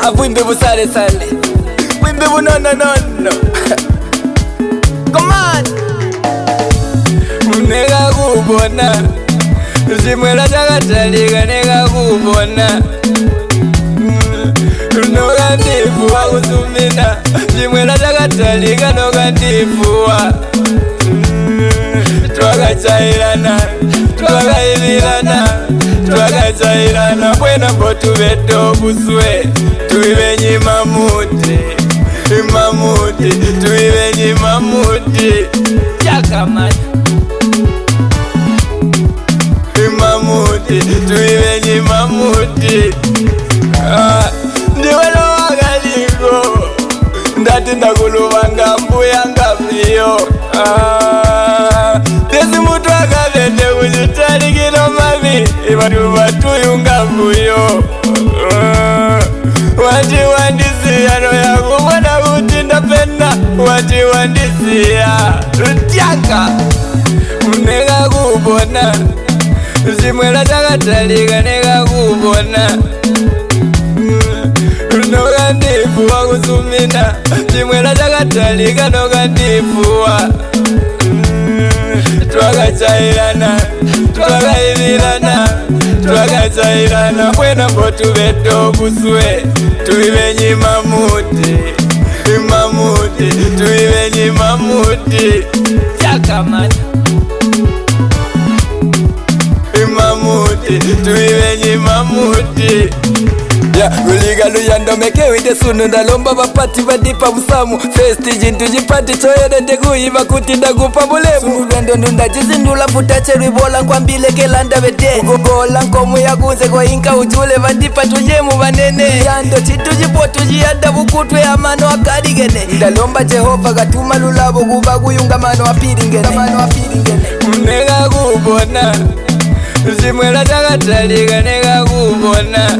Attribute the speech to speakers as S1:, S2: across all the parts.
S1: Wimbi busale sale, wimbi bu no no no no. Come on. Nega kubona, zimwela takataliga nega kubona. Noga ndifuwa kusumina, zimwela takataliga noga ndifuwa. Twakachairana, twakaililana, twakachairana. Bwena mbotu beto buswe, tuibenyi mamuti, mamuti, tuibenyi mamuti. Chakamani mamuti, tuibenyi mamuti. Ndiwelo wakaliko, ndati ndakulubanga mbuya ngafiyo. Desi mutu akabende kujitali kino mami, ibatu batuyunga mbuyo. Wati wandisia no ya kumwana kutinda pena, wati wandisia Tiaka nega kubona, zimwela takataliga nega kubona. Noga ndifuwa kusumina, zimwela takataliga noga ndifuwa. Twakachairana, twakaililana, twakachairana. Bwena mbotu beto buswe, tuibenyi mamuti, mamuti, tuibenyi mamuti. Chakamani mamuti, tuibenyi mamuti. Uliga luyando meke wite sunu ndalomba bapati badipa busamu. Festi jintu jipati choyere ndekuiba kuti ndagupa bulemu. Sumulwendo ndundajizindula futache ribola nkwambile kelanda bete. Ugogola nkomu yaguze kwa inka ujule badipa tujemu banene. Yando chitu jipotu jiyada bukutwe amano akadigene. Ndalomba Jehova gatuma lulabo kuba kuyunga mano apiringene. Nega kubona, zimwela takataliga nega kubona.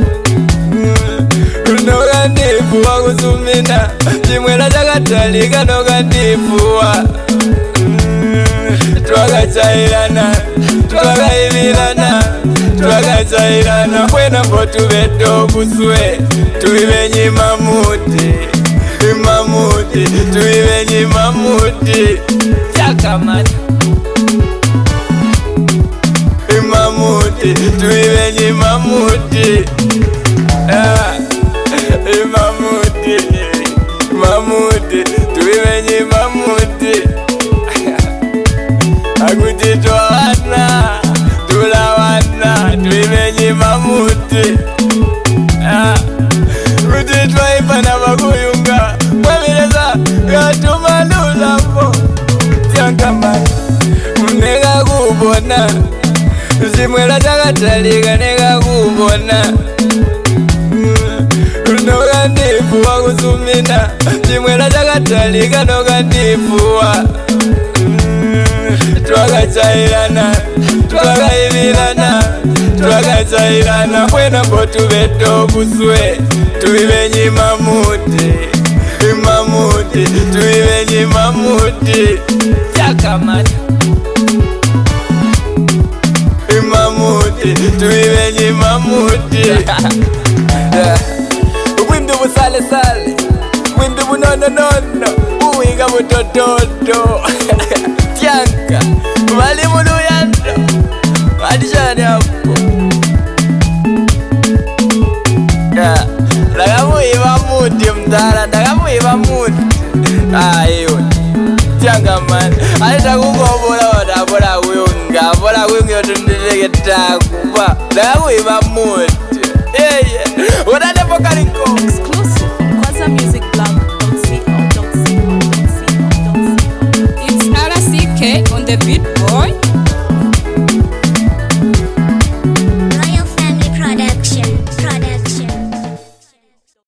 S1: Noga ndifuwa kusumina, zimwela takataliga noga ndifuwa. Twakachairana, twakaililana, twakachairana. Bwena mbotu beto buswe, tuibenyi mamuti, mamuti, tuibenyi mamuti. Chakamani mamuti, tuibenyi mamuti. Mamuti, mamuti, tuibenyi mamuti. Akuti twawana, tulawana, tuibenyi mamuti. Kuti twaipana bakuyunga, kwabireza gatuma lulabo. Chakamani nega kubona, zimwela takataliga nega kubona. Noga ndifuwa kusumina, zimwela takataliga noga ndifuwa. Twakachairana, twakaililana, twakachairana. Bwena mbotu beto buswe, tuibenyi mamuti, mamuti, tuibenyi mamuti. Chakamani mamuti, tuibenyi mamuti. Wimbi busale sale, wimbi bu no no no no. Uwiga butototo. Tianka bali muluyando adishani hapo. Ndakamuiba muti mdala, ndakamuiba muti. Ayo Tianga man, alita kukobola wadabola kuyunga, bola kuyunga yotundileke takuba. Ndakamuiba muti. Wadade pokaliko.